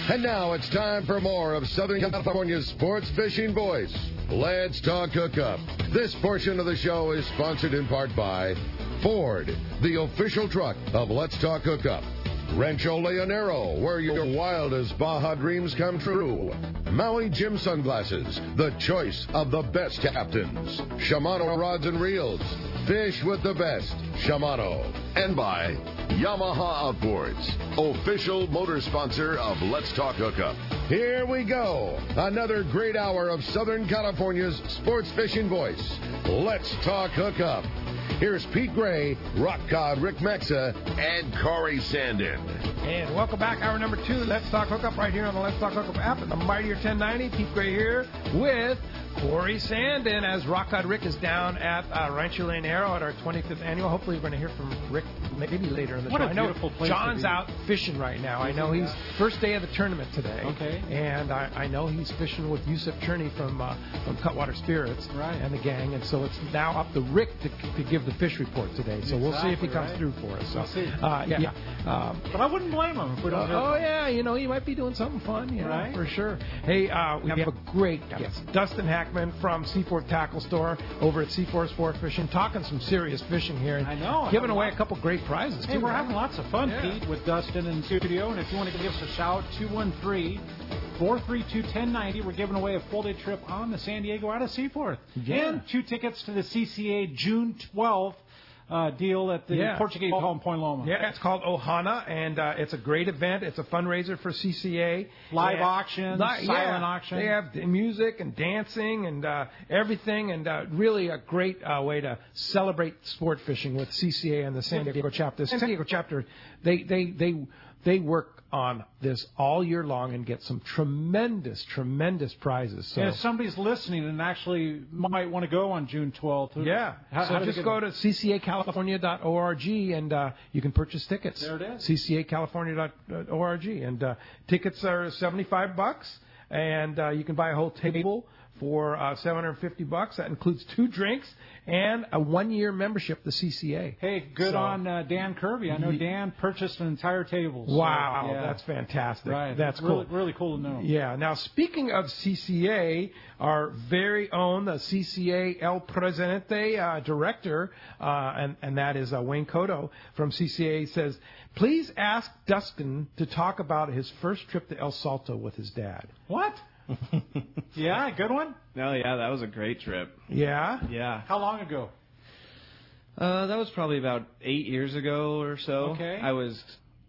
And now it's time for more of Southern California's sports fishing voice. Let's talk hookup. This portion of the show is sponsored in part by Ford, the official truck of Let's Talk Hookup. Rancho Leonero, where your wildest Baja dreams come true. Maui Jim Sunglasses, the choice of the best captains. Shimano Rods and Reels, fish with the best. Shimano. And by Yamaha Outboards, official motor sponsor of Let's Talk Hookup. Here we go. Another great hour of Southern California's sports fishing voice. Let's Talk Hookup. Here's Pete Gray, Rock Cod Rick Mexa, and Corey Sandin. And welcome back, hour number 2. Let's Talk Hookup right here on the Let's Talk Hookup app and the Mightier 1090. Pete Gray here with Corey Sandin as Rock Cod Rick is down at Rancho Leonero at our 25th annual. Hopefully we're going to hear from Rick maybe later in the show. What a beautiful place. John's out fishing right now. I know he's first day of the tournament today. Okay. And I know he's fishing with Yusuf Cherney from Cutwater Spirits and the gang. And so it's now up to Rick to give the fish report today. So we'll see if he comes through for us. So, we'll see. But I wouldn't blame him if we don't hear from him. Yeah, you know, he might be doing something fun, you know, for sure. Hey, we have a great guest, Dustin Hackman from Seaforth Tackle Store over at Seaforth Sport Fishing, talking some serious fishing here. And I know. Giving away a couple great prizes, Hey, too. we're having lots of fun, Pete, with Dustin in the studio. And if you want to give us a shout, 213-432-1090. We're giving away a full-day trip on the San Diego out of Seaforth. Yeah. And 2 tickets to the CCA June 12th. Deal at the Portuguese Hall in Point Loma. Yeah, it's called Ohana, and it's a great event. It's a fundraiser for CCA. Live auction, silent auction. They have music and dancing and everything, and really a great way to celebrate sport fishing with CCA and the San Diego chapter. The San Diego chapter, they work on this all year long and get some tremendous prizes. So if somebody's listening and actually might want to go on June 12th. So just go to ccacalifornia.org and you can purchase tickets. There it is. ccacalifornia.org. And tickets are $75, and you can buy a whole table for $750. That includes 2 drinks and a 1-year membership to CCA. Hey, good on Dan Kirby. I know Dan purchased an entire table. So, wow, that's fantastic. Right. That's cool. Really cool to know. Yeah. Now, speaking of CCA, our very own CCA El Presidente director, and that is Wayne Cotto from CCA, says, please ask Dustin to talk about his first trip to El Salto with his dad. What? Yeah, good one? No, yeah, that was a great trip. Yeah? Yeah. How long ago? That was probably about 8 years ago or so. Okay. That was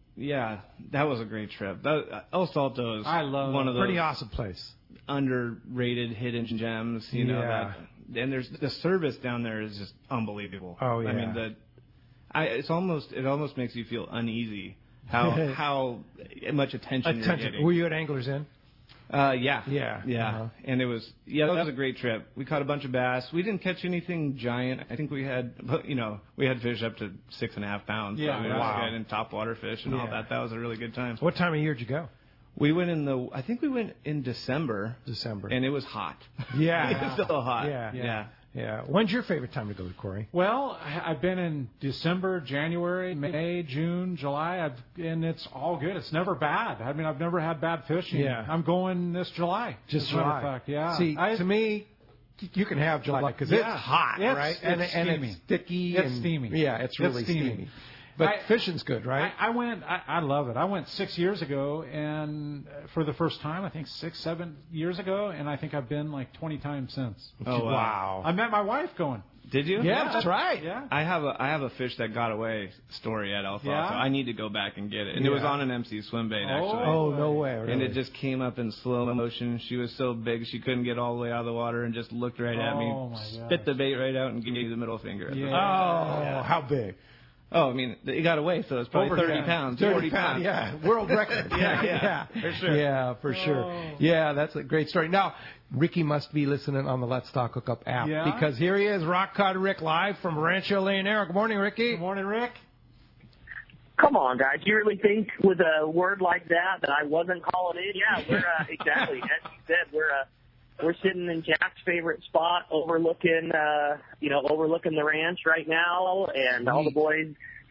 a great trip. El Salto is one of those pretty awesome place. Underrated hidden gems, you know. And there's the service down there is just unbelievable. Oh, yeah. I mean, it almost makes you feel uneasy how much attention you're getting. Were you at Anglers Inn? Yeah. Uh-huh. And it was, that was a great trip. We caught a bunch of bass. We didn't catch anything giant. I think we had fish up to 6.5 pounds. Yeah. So it was good, and topwater fish and all that. That was a really good time. What time of year did you go? We went I think we went in December. And it was hot. Yeah. It was still hot. Yeah. When's your favorite time to go, Corey? Well, I've been in December, January, May, June, July, and it's all good. It's never bad. I mean, I've never had bad fishing. Yeah. I'm going this July. Just July. Fact. Yeah. See, to me, you can have July because it's hot, right? And it's sticky. It's steamy. Yeah, it's really steamy. But fishing's good, right? I love it. I went 6 years ago, and for the first time, I think 6-7 years ago, and I think I've been like 20 times since. Oh, wow. I met my wife going. Did you? Yeah, that's right. Yeah. I have a fish that got away story at El Salto. Yeah? I need to go back and get it. And it was on an MC swim bait, actually. Oh, no way. Really? And it just came up in slow motion. She was so big she couldn't get all the way out of the water and just looked right at me, spit the bait right out, and gave me the middle finger. How big? Oh, I mean, it got away, so it's probably 30 pounds, 40 pounds. Yeah, world record. Yeah, for sure. Yeah, for sure. Yeah, that's a great story. Now, Ricky must be listening on the Let's Talk Hookup app because here he is, Rock Cod Rick, live from Rancho Leonero. Good morning, Ricky. Good morning, Rick. Come on, guys. You really think with a word like that I wasn't calling in? Yeah, we're exactly. As you said, we're sitting in Jack's favorite spot, overlooking the ranch right now, and all the boys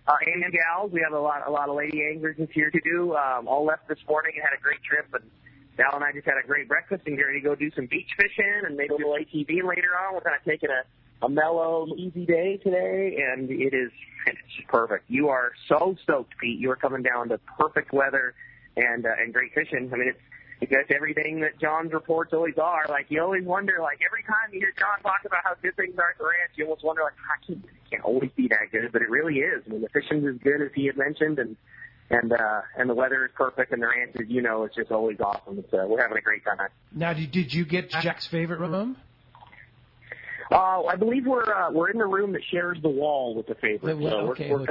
And gals, we have a lot of lady anglers this year to do. All left this morning and had a great trip, and Val and I just had a great breakfast and get ready to go do some beach fishing and maybe a little ATV later on. We're kind of taking a mellow, easy day today, and it's perfect. You are so stoked, Pete. You are coming down to perfect weather and great fishing. I mean, it's everything that John's reports always are. Like, you always wonder, like, every time you hear John talk about how good things are at the ranch, you almost wonder, like, it can't always be that good, but it really is. I mean, the fishing's as good as he had mentioned, and the weather is perfect, and the ranch, as you know, it's just always awesome. We're having a great time. Now, did you get Jack's favorite room? I believe we're in the room that shares the wall with the favorite. So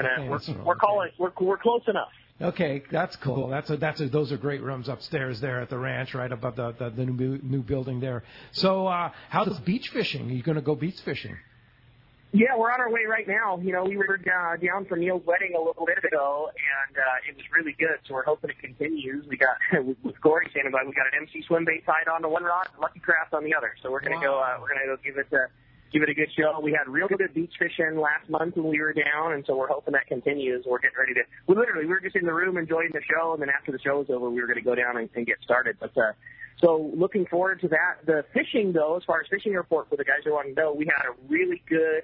we're close enough. Okay, that's cool. Those are great rooms upstairs there at the ranch, right above the new building there. So, how's beach fishing? Are you going to go beach fishing? Yeah, we're on our way right now. You know, we were down for Neil's wedding a little bit ago, and it was really good. So we're hoping it continues. We got with Corey standing by. We got an MC swim bait tied onto one rod, and Lucky Craft on the other. So we're gonna go. We're gonna go give it a good show. We had real good beach fishing last month when we were down, and so we're hoping that continues. We're getting ready to. We were just in the room enjoying the show, and then after the show was over, we were going to go down and get started. But so looking forward to that. The fishing, though, as far as fishing report for the guys who want to know, we had a really good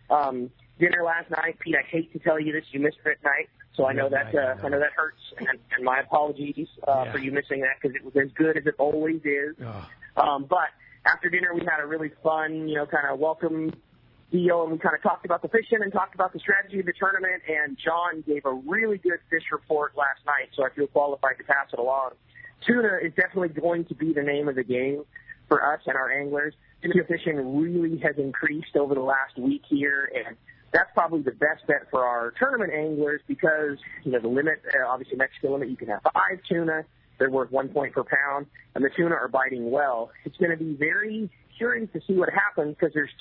dinner last night. Pete, I hate to tell you this, you missed it at night, so I know that hurts, and my apologies for you missing that because it was as good as it always is. But after dinner, we had a really fun, kind of welcome deal, and we kind of talked about the fishing and talked about the strategy of the tournament, and John gave a really good fish report last night, so I feel qualified to pass it along. Tuna is definitely going to be the name of the game for us and our anglers. Tuna fishing really has increased over the last week here, and that's probably the best bet for our tournament anglers because, the limit, obviously Mexican limit, you can have 5 tuna. They're worth 1 point per pound, and the tuna are biting well. It's going to be very curious to see what happens because there's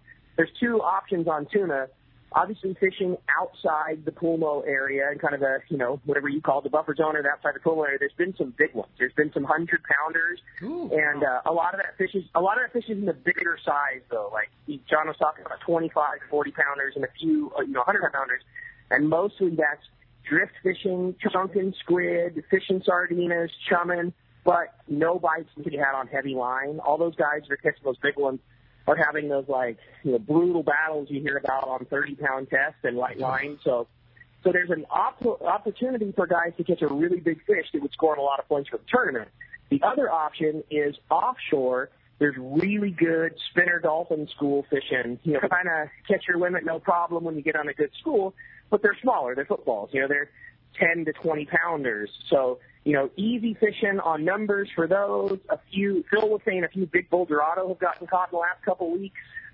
two options on tuna. Obviously, fishing outside the Pulmo area and kind of whatever you call the buffer zone or outside the Pulmo area. There's been some big ones. There's been some 100-pounders, and a lot of that fish is in the bigger size though. Like John was talking about 25 to 40-pounders and a few 100-pounders, and mostly that's drift fishing, chunkin' squid, fishing sardinas, chumming, but no bites to be had on heavy line. All those guys that are catching those big ones are having those brutal battles you hear about on 30-pound tests and light line. So there's an opportunity for guys to catch a really big fish that would score a lot of points for the tournament. The other option is offshore. There's really good spinner dolphin school fishing. Kind of catch your limit, no problem when you get on a good school, but they're smaller. They're footballs. They're 10 to 20-pounders. So, easy fishing on numbers for those. Phil was saying a few big bull dorado have gotten caught in the last couple weeks.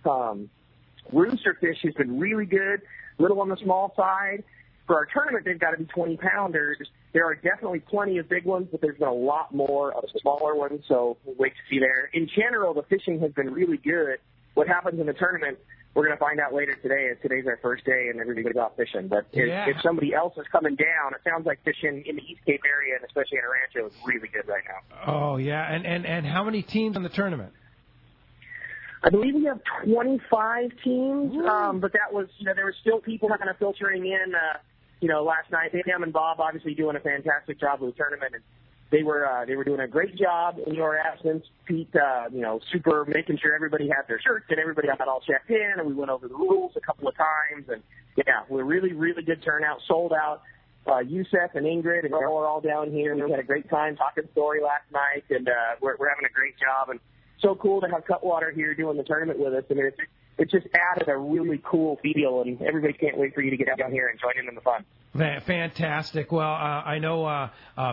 Rooster fish has been really good, little on the small side. For our tournament, they've got to be 20-pounders. There are definitely plenty of big ones, but there's been a lot more of smaller ones, so we'll wait to see there. In general, the fishing has been really good. What happens in the tournament, we're going to find out later today, as today's our first day and everybody's off fishing. But if somebody else is coming down, it sounds like fishing in the East Cape area, and especially in Rancho, is really good right now. Oh, yeah. And how many teams in the tournament? I believe we have 25 teams, but that was, there were still people kind of filtering in, last night. Sam and Bob obviously doing a fantastic job with the tournament, and they were doing a great job in your absence, Pete. Super making sure everybody had their shirts and everybody got all checked in, and we went over the rules a couple of times, and we're really, really good turnout, sold out. Yusef and Ingrid and Earl are all down here, and we had a great time talking story last night, and we're having a great job, and so cool to have Cutwater here doing the tournament with us. I mean, it just added a really cool feel, and everybody can't wait for you to get down here and join in the fun. Fantastic. Well, I know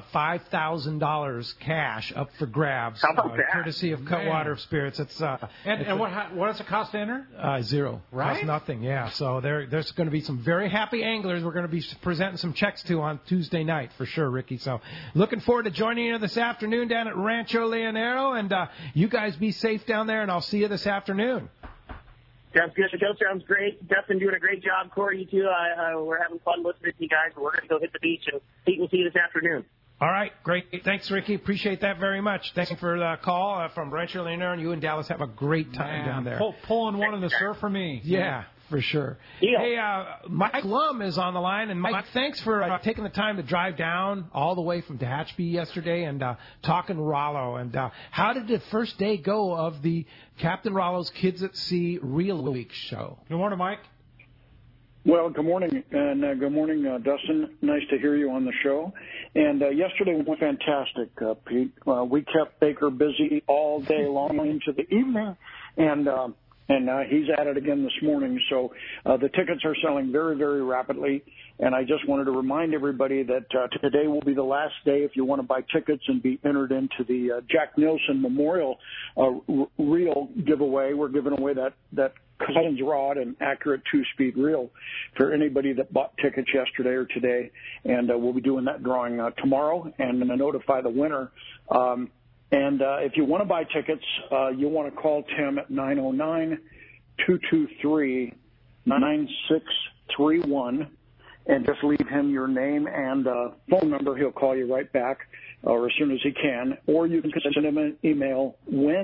$5,000 cash up for grabs. How about that? Courtesy of Cutwater Spirits. And what does it cost to enter? Zero. Right? Costs nothing. Yeah. So there's going to be some very happy anglers we're going to be presenting some checks to on Tuesday night for sure, Ricky. So looking forward to joining you this afternoon down at Rancho Leonero, and you guys be safe down there, and I'll see you this afternoon. Sounds good. The show sounds great. Dustin doing a great job. Corey, you too. We're having fun listening to you guys. We're going to go hit the beach, and Pete will see you this afternoon. All right. Great. Thanks, Ricky. Appreciate that very much. Thanks for the call from Rancho Leonero, and you and Dallas have a great time down there. Pulling one in the surf for me. Yeah. for sure. Yeah. Hey, Mike Lum is on the line, and Mike, thanks for taking the time to drive down all the way from Tehachapi yesterday and talking Rollo. And how did the first day go of the Captain Rollo's Kids at Sea Reel Week show? Good morning, Mike. Well, good morning, and good morning, Dustin. Nice to hear you on the show. And yesterday went fantastic, Pete. We kept Baker busy all day long into the evening, and he's at it again this morning. So the tickets are selling very, very rapidly. And I just wanted to remind everybody that today will be the last day if you want to buy tickets and be entered into the Jack Nielsen Memorial Reel giveaway. We're giving away that Cousins rod and accurate 2-speed reel for anybody that bought tickets yesterday or today. And we'll be doing that drawing tomorrow and going to notify the winner. And if you want to buy tickets, you want to call Tim at 909-223-9631 and just leave him your name and phone number. He'll call you right back or as soon as he can. Or you can send him an email,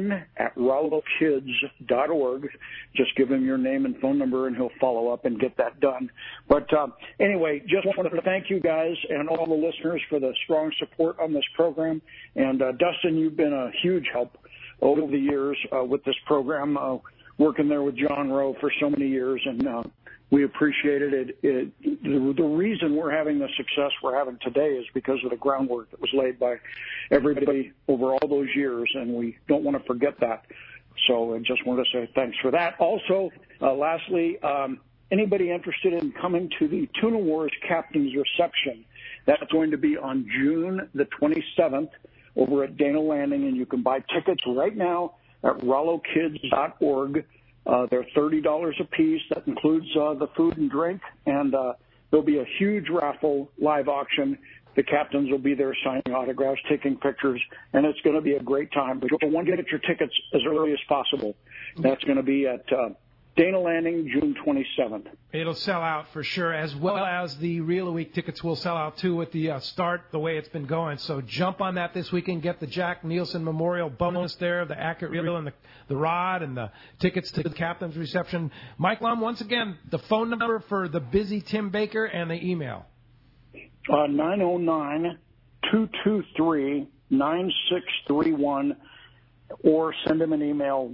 win@RolloKids.org. Just give him your name and phone number, and he'll follow up and get that done. But anyway, just wanted to thank you guys and all the listeners for the strong support on this program. And, Dustin, you've been a huge help over the years with this program, working there with John Rowe for so many years, and we appreciated it. The reason we're having the success we're having today is because of the groundwork that was laid by everybody over all those years, and we don't want to forget that. So I just wanted to say thanks for that. Also, lastly, anybody interested in coming to the Tuna Wars Captain's Reception, that's going to be on June the 27th over at Dana Landing, and you can buy tickets right now at RolloKids.org. They're $30 a piece. That includes the food and drink, and there'll be a huge raffle live auction. The captains will be there signing autographs, taking pictures, and it's going to be a great time. But you'll want to get your tickets as early as possible. That's going to be at Dana Landing, June 27th. It'll sell out for sure, as well as the Reel Week tickets will sell out, too, with the start, the way it's been going. So jump on that this weekend. Get the Jack Nielsen Memorial bonus there, the accurate reel and the rod and the tickets to the captain's reception. Mike Lum, once again, the phone number for the busy Tim Baker and the email. 909-223-9631. Or send him an email,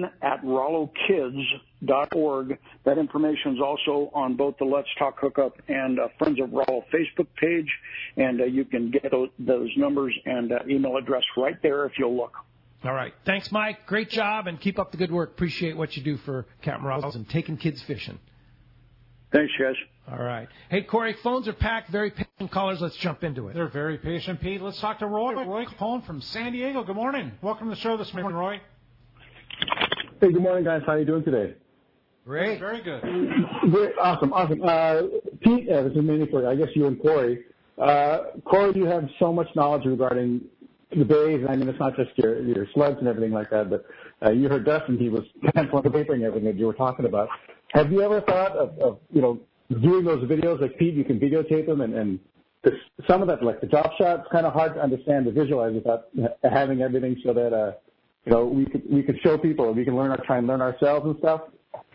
win@RolloKids.org. That information is also on both the Let's Talk Hookup and Friends of Rollo Facebook page, and you can get those numbers and email address right there if you'll look. All right. Thanks, Mike. Great job, and keep up the good work. Appreciate what you do for Captain Rollo's and taking kids fishing. Thanks, guys. All right. Hey, Corey, phones are packed. Very patient callers. Let's jump into it. They're very patient, Pete. Let's talk to Roy. Roy calling from San Diego. Good morning. Welcome to the show this morning, Roy. Hey, good morning, guys. How are you doing today? Great. Very good. Great. Awesome. Pete, this is mainly for, I guess, you and Corey. Corey, you have so much knowledge regarding the bays, and I mean, it's not just your sleds and everything like that, but you heard Dustin, he was penciling the paper and everything that you were talking about. Have you ever thought of doing those videos like Pete? You can videotape them, and some of that, like the drop shot, it's kind of hard to understand to visualize without having everything so that we could show people and we can try and learn ourselves and stuff.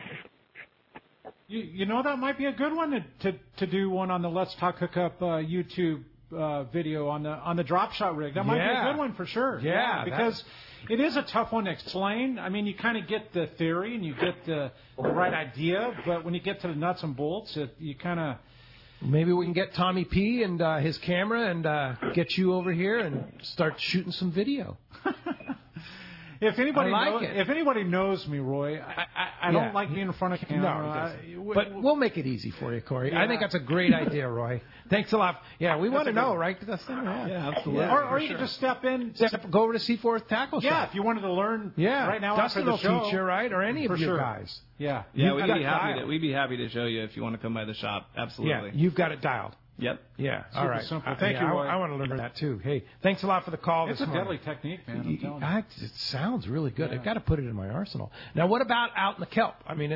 You know, that might be a good one to do one on the Let's Talk Hookup YouTube video on the drop shot rig. That might be a good one for sure. Yeah, because it is a tough one to explain. I mean, you kind of get the theory and you get the right idea, but when you get to the nuts and bolts, you kind of... Maybe we can get Tommy P. and his camera and get you over here and start shooting some video. If anybody knows me, Roy, I don't like being in front of camera. No, but we'll make it easy for you, Corey. Yeah. I think that's a great idea, Roy. Thanks a lot. Yeah, we want to know, right? Yeah, absolutely. Or you could just step in. Go over to Seaforth Tackle Shop. Yeah, if you wanted to learn right now Dustin after the show. Will teach you, right? Or any of you guys. Yeah. Yeah, we'd be happy to show you if you want to come by the shop. Absolutely. Yeah, you've got it dialed. Yep. Yeah. Super all right. Simple. Thank you, Roy. I want to learn that too. Hey, thanks a lot for the call. It's a deadly technique, man. I'm telling you. It sounds really good. I've got to put it in my arsenal. Now, what about out in the kelp? I mean,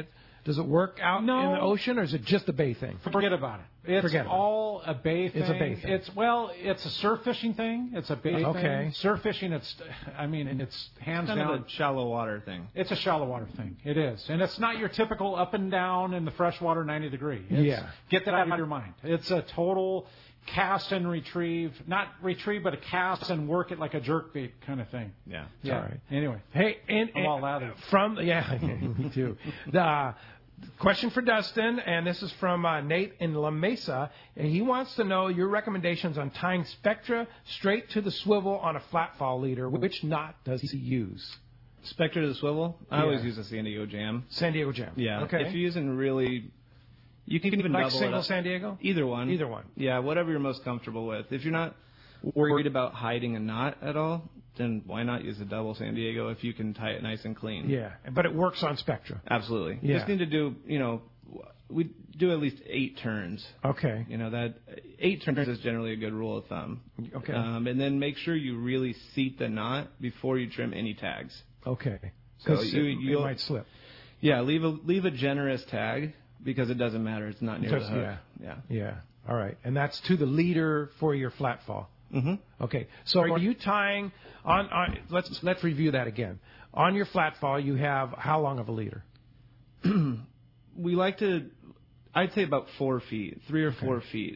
Does it work out No. in the ocean, or is it just a bay thing? Forget about it. It's all a bay thing. It's a bay thing. It's a surf fishing thing. It's a bay thing. Surf fishing, it's hands kind down of a shallow water thing. It's a shallow water thing. It is. And it's not your typical up and down in the freshwater 90 degree. Get that out of your mind. It's a total cast and retrieve, not retrieve, but a cast and work it like a jerkbait kind of thing. Yeah. Yeah. All right. Anyway. Hey, I'm all out of it. Me too. The question for Dustin, and this is from Nate in La Mesa, and he wants to know your recommendations on tying Spectra straight to the swivel on a flat fall leader. Which knot does he use? Spectra to the swivel? I always use a San Diego Jam. San Diego Jam. Yeah. Okay. If you're using really... You can even like double single it up. San Diego? Either one. Either one. Yeah, whatever you're most comfortable with. If you're not worried about hiding a knot at all, then why not use a double San Diego if you can tie it nice and clean? Yeah, but it works on Spectra. Absolutely. Yeah. You just need to do, we do at least 8 turns. Okay. That 8 turns is generally a good rule of thumb. Okay. And then make sure you really seat the knot before you trim any tags. Okay. So Because it might slip. Yeah, leave a generous tag because it doesn't matter. It's not near the hook. Yeah. All right. And that's to the leader for your flat fall. Mm-hmm. Okay. So are you tying on let's review that again. On your flat fall, you have how long of a leader? We like to, I'd say about 4 feet, 3 or 4 feet.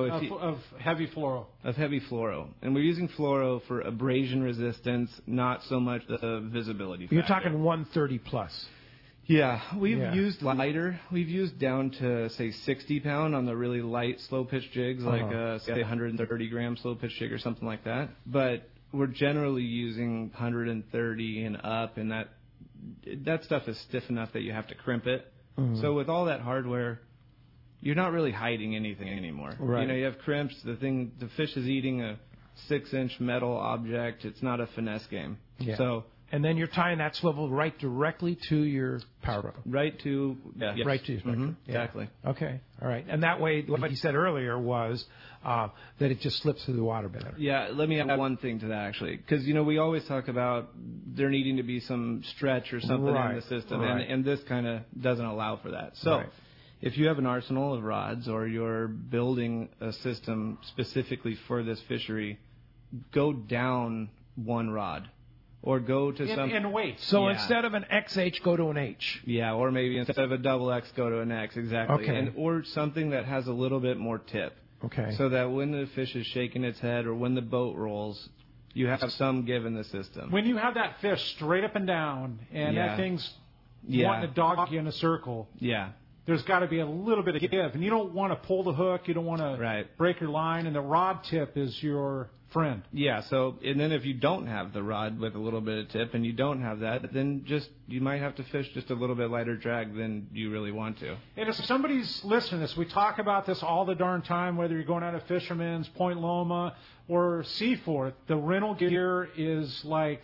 Of heavy fluoro. Of heavy fluoro. And we're using fluoro for abrasion resistance, not so much the visibility factor. You're talking 130 plus. Yeah, we've used lighter. We've used down to, say, 60 pound on the really light slow pitch jigs, like say 130 gram slow pitch jig or something like that. But we're generally using 130 and up, and that stuff is stiff enough that you have to crimp it. Mm-hmm. So with all that hardware, you're not really hiding anything anymore. Right. You have crimps. The fish is eating a 6-inch metal object. It's not a finesse game. Yeah. So. And then you're tying that swivel right directly to your power boat. Right to your Spectra. Mm-hmm. Yeah. Exactly. Okay. All right. And that way, what he said earlier was that it just slips through the water better. Yeah. Let me add one thing to that, actually. Because, we always talk about there needing to be some stretch or something in the system. Right. And this kind of doesn't allow for that. So if you have an arsenal of rods or you're building a system specifically for this fishery, go down one rod. Or go to some... In weight. So instead of an XH, go to an H. Yeah, or maybe instead of a double X, go to an X, exactly. Okay. Or something that has a little bit more tip. Okay. So that when the fish is shaking its head or when the boat rolls, you have some give in the system. When you have that fish straight up and down and that thing's wanting to dog you in a circle... Yeah. There's got to be a little bit of give. And you don't want to pull the hook. You don't want to break your line. And the rod tip is your friend. Yeah. So, and then if you don't have the rod with a little bit of tip and you don't have that, then you might have to fish just a little bit lighter drag than you really want to. And if somebody's listening to this, we talk about this all the darn time, whether you're going out of Fisherman's, Point Loma, or Seaforth, the rental gear is like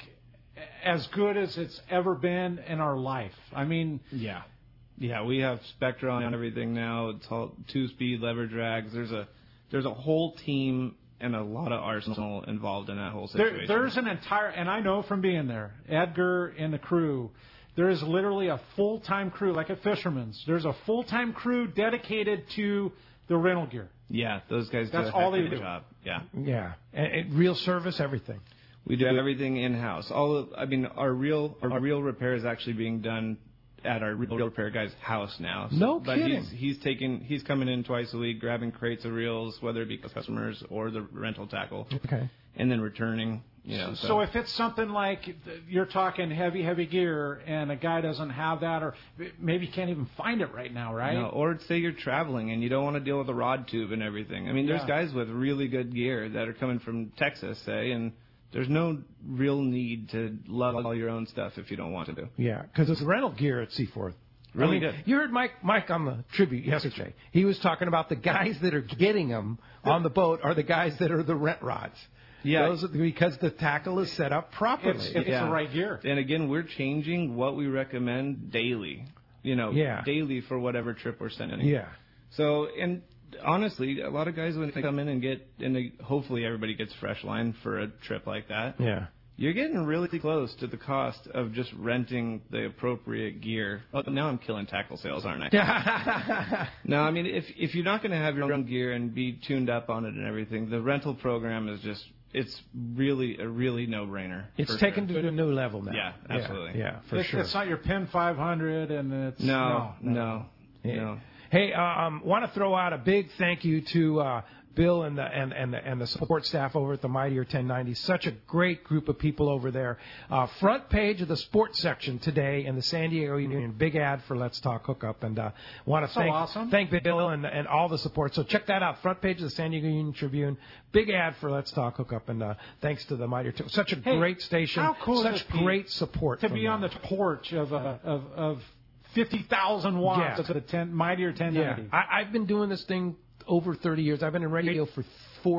as good as it's ever been in our life. I mean... Yeah, we have Spectra on everything now. It's all 2-speed lever drags. There's a whole team and a lot of arsenal involved in that whole situation. There's an entire, and I know from being there, Edgar and the crew, there is literally a full-time crew, like at Fisherman's. There's a full-time crew dedicated to the rental gear. Yeah, those guys do That's all they do. Job. Yeah. Yeah, and real service, everything. We do everything in-house. Our real repair is actually being done at our real repair guy's house now. No kidding. He's coming in twice a week, grabbing crates of reels, whether it be customers or the rental tackle. Okay. And then returning. So if it's something like you're talking heavy gear and a guy doesn't have that, or maybe can't even find it right now, right? No, or say you're traveling and you don't want to deal with a rod tube and everything. I mean, there's guys with really good gear that are coming from Texas, say, and there's no real need to lug all your own stuff if you don't want to. Yeah, because it's rental gear at Seaforth. Really good. You heard Mike on the tribute yesterday. He was talking about the guys that are getting them on the boat are the guys that are the rent rods. Yeah. Those are, because the tackle is set up properly. It's the right gear. And again, we're changing what we recommend daily. Daily for whatever trip we're sending. Yeah. So, and honestly, a lot of guys when they come in and hopefully everybody gets fresh line for a trip like that. Yeah. you're getting really close to the cost of just renting the appropriate gear. Oh, now I'm killing tackle sales, aren't I? No, I mean, if you're not going to have your own gear and be tuned up on it and everything, the rental program is just, it's really a really no-brainer. It's taken to a new level now. Yeah, absolutely. Yeah, for sure. It's not your PIN 500, and it's no. Hey, want to throw out a big thank you to Bill and the support staff over at the Mightier 1090. Such a great group of people over there. Front page of the sports section today in the San Diego Union. Big ad for Let's Talk Hookup, and want to thank Bill and all the support. So check that out. Front page of the San Diego Union Tribune. Big ad for Let's Talk Hookup, and thanks to the Mightier. Such a great station. How cool such is it great support to be on the porch of 50,000 watts of the Mightier 1090. Yeah. I've been doing this thing over 30 years. I've been in radio for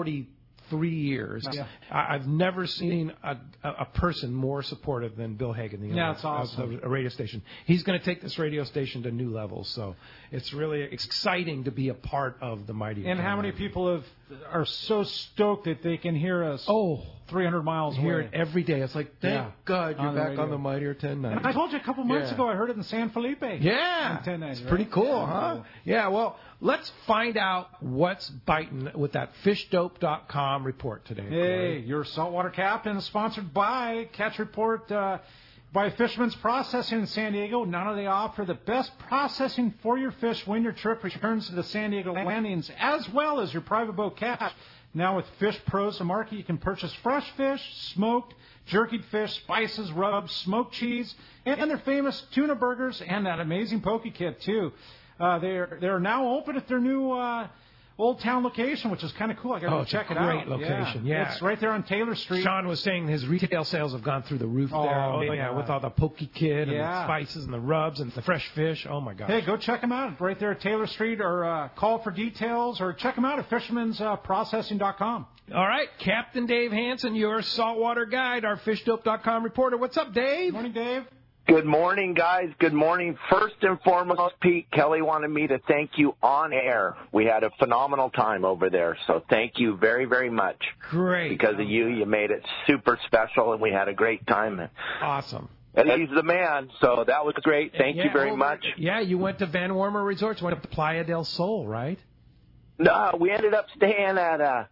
43 years. Yeah. I've never seen a person more supportive than Bill Hagan, the owner of the radio station. He's going to take this radio station to new levels. So it's really exciting to be a part of the Mighty. And how many people are so stoked that they can hear us 300 miles away? Hear it every day. It's like, thank God you're back on the Mightier 1090. And I told you a couple months ago I heard it in San Felipe. Yeah. It's pretty cool, huh? Cool. Yeah, well, let's find out what's biting with that fishdope.com report today. Hey, Corey. your saltwater captain is sponsored by Catch Report by Fisherman's Processing in San Diego. Not only offer the best processing for your fish when your trip returns to the San Diego landings, as well as your private boat catch. Now with Fish Pros, the market, you can purchase fresh fish, smoked, jerkied fish, spices, rubs, smoked cheese, and their famous tuna burgers, and that amazing poke kit too. They're now open at their new Old Town location, which is kind of cool. I got to check it out. Great location. Yeah. It's right there on Taylor Street. Sean was saying his retail sales have gone through the roof there. With all the poke kit and the spices and the rubs and the fresh fish. Oh my gosh. Hey, go check them out right there at Taylor Street, or call for details, or check them out at fishermansprocessing.com. All right, Captain Dave Hansen, your saltwater guide, our fishdope.com reporter. What's up, Dave? Morning, Dave. Good morning, guys. Good morning. First and foremost, Pete, Kelly wanted me to thank you on air. We had a phenomenal time over there, so thank you very, very much. Great. Because of you made it super special, and we had a great time. Awesome. And he's the man, so that was great. Thank you very much. Yeah, you went to Van Wormer Resorts, went up to Playa del Sol, right? No, we ended up staying at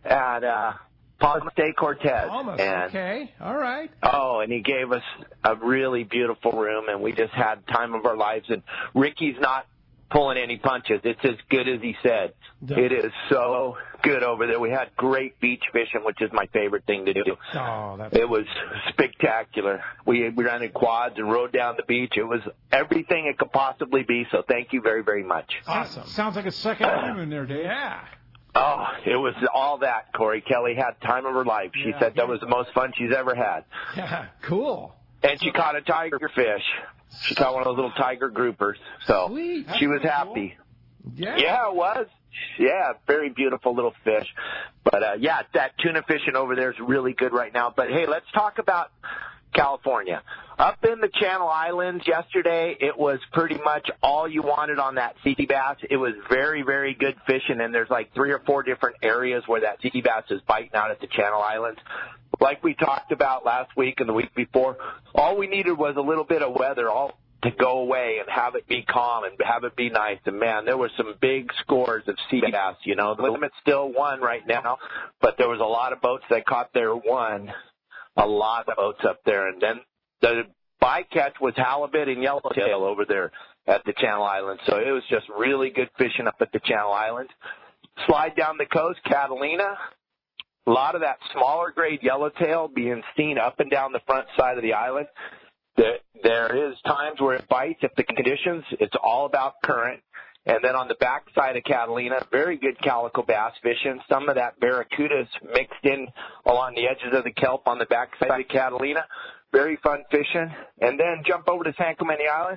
Palmas de Cortez. Okay, all right. Oh, and he gave us a really beautiful room, and we just had time of our lives. And Ricky's not pulling any punches. It's as good as he said. It is so good over there. We had great beach fishing, which is my favorite thing to do. It was spectacular. We ran in quads and rode down the beach. It was everything it could possibly be, so thank you very, very much. Awesome. Sounds like a second room in there, Dave. Yeah. Oh, it was all that, Corey. Kelly had time of her life. She said that was the most fun she's ever had. Yeah, cool. And she caught a tiger fish. She caught one of those little tiger groupers. So Sweet. She was happy. Yeah, it was. Yeah, very beautiful little fish. But, that tuna fishing over there is really good right now. But, hey, let's talk about California. Up in the Channel Islands yesterday, it was pretty much all you wanted on that sea bass. It was very, very good fishing, and there's like 3 or 4 different areas where that sea bass is biting out at the Channel Islands. Like we talked about last week and the week before, all we needed was a little bit of weather to go away and have it be calm and have it be nice. And, man, there were some big scores of sea bass. You know, the limit's still 1 right now, but there was a lot of boats that caught their 1. A lot of boats up there. And then the bycatch was halibut and yellowtail over there at the Channel Islands. So it was just really good fishing up at the Channel Islands. Slide down the coast, Catalina. A lot of that smaller grade yellowtail being seen up and down the front side of the island. There is times where it bites if the conditions, it's all about current. And then on the back side of Catalina, very good calico bass fishing. Some of that barracudas mixed in along the edges of the kelp on the back side of Catalina. Very fun fishing. And then jump over to San Clemente Island.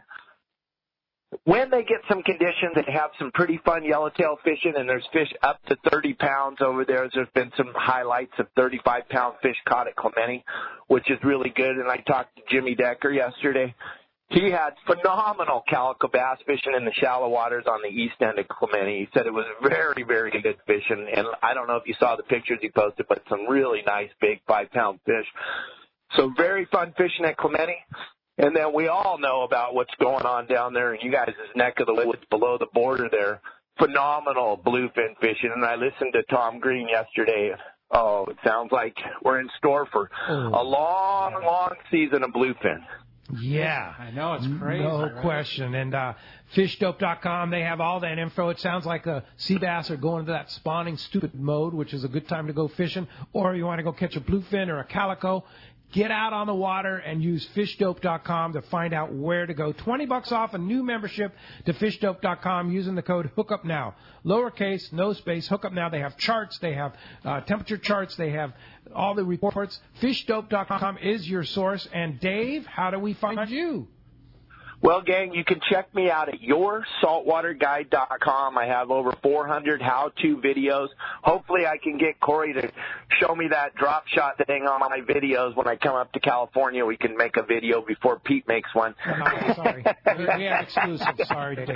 When they get some conditions, they have some pretty fun yellowtail fishing, and there's fish up to 30 pounds over there. There's been some highlights of 35-pound fish caught at Clemente, which is really good. And I talked to Jimmy Decker yesterday. He had phenomenal calico bass fishing in the shallow waters on the east end of Clemente. He said it was very, very good fishing. And I don't know if you saw the pictures he posted, but some really nice big 5-pound fish. So very fun fishing at Clemente. And then we all know about what's going on down there in you guys' neck of the woods below the border there. Phenomenal bluefin fishing. And I listened to Tom Green yesterday. Oh, it sounds like we're in store for a long, long season of bluefin. Yeah. I know, it's crazy. No right? question. And fishdope.com, they have all that info. It sounds like sea bass are going into that spawning stupid mode, which is a good time to go fishing. Or you want to go catch a bluefin or a calico. Get out on the water and use fishdope.com to find out where to go. $20 off a new membership to fishdope.com using the code HOOKUPNOW. Lowercase, no space, HOOKUPNOW. They have charts. They have temperature charts. They have all the reports. Fishdope.com is your source. And, Dave, how do we find you? Well, gang, you can check me out at yoursaltwaterguide.com. I have over 400 how-to videos. Hopefully I can get Corey to show me that drop shot thing on my videos when I come up to California. We can make a video before Pete makes one. Oh, no, sorry. We have exclusive. Sorry, Dave.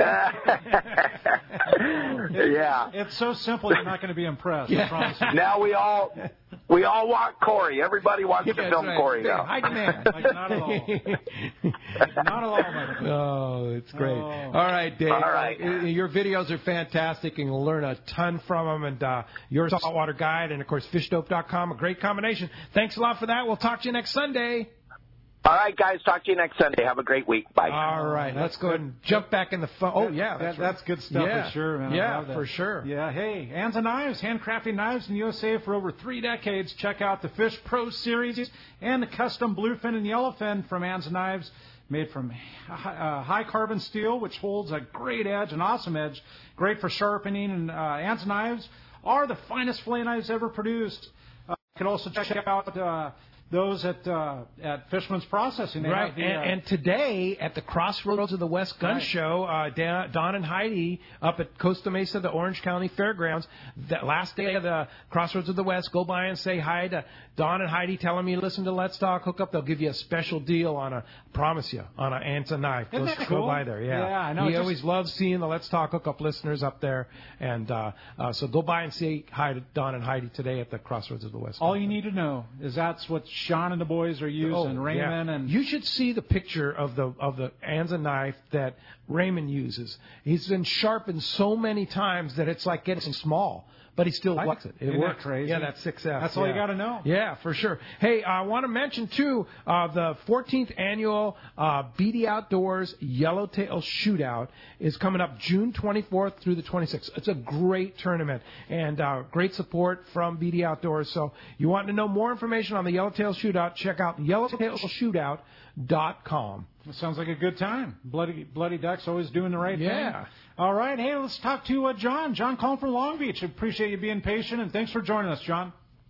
Yeah. It's so simple you're not going to be impressed. I promise you. Now we all want Corey. Everybody wants to film right. Corey now. Hi, demand. Like, not at all. Not at all, my friend. Oh, it's great. Oh. All right, Dave. All right. Your videos are fantastic, and you'll learn a ton from them. And your saltwater guide, and of course, fishdope.com, a great combination. Thanks a lot for that. We'll talk to you next Sunday. All right, guys. Talk to you next Sunday. Have a great week. Bye. All right. Let's go ahead and jump back in the phone. Oh, yeah. That's good stuff Yeah. for sure, man. I Yeah, love that. for sure. Yeah, hey, Anza Knives, handcrafted knives in the USA for over 3 decades. Check out the Fish Pro Series and the custom bluefin and yellowfin from Anza Knives, made from high carbon steel, which holds a great edge, an awesome edge, great for sharpening. And Anza Knives are the finest fillet knives ever produced. You can also check out those at Fishman's Processing. They Right, have the, and today at the Crossroads of the West Gun Show, Don and Heidi up at Costa Mesa, the Orange County Fairgrounds, that last day of the Crossroads of the West, go by and say hi to Don and Heidi. Tell them you listen to Let's Talk Hookup. They'll give you a special deal on a Anza knife. Isn't that Go cool? by there, yeah. Yeah, I know. He always loves seeing the Let's Talk Hookup listeners up there, and so go by and say hi to Don and Heidi today at the Crossroads of the West. all you need to know is that's what Sean and the boys are using, Raymond. Yeah. And you should see the picture of the Anza knife that Raymond uses. He's been sharpened so many times that it's like getting small, but he still likes it. It Isn't works. that crazy? Yeah, that's 6S. That's all you got to know. Yeah, for sure. Hey, I want to mention, too, the 14th annual BD Outdoors Yellowtail Shootout is coming up June 24th through the 26th. It's a great tournament and great support from BD Outdoors. So you want to know more information on the Yellowtail Shootout, check out yellowtailshootout.com. It sounds like a good time. Bloody Duck's always doing the right thing. Yeah. All right. Hey, let's talk to John. John calling from Long Beach. Appreciate you being patient, and thanks for joining us, John.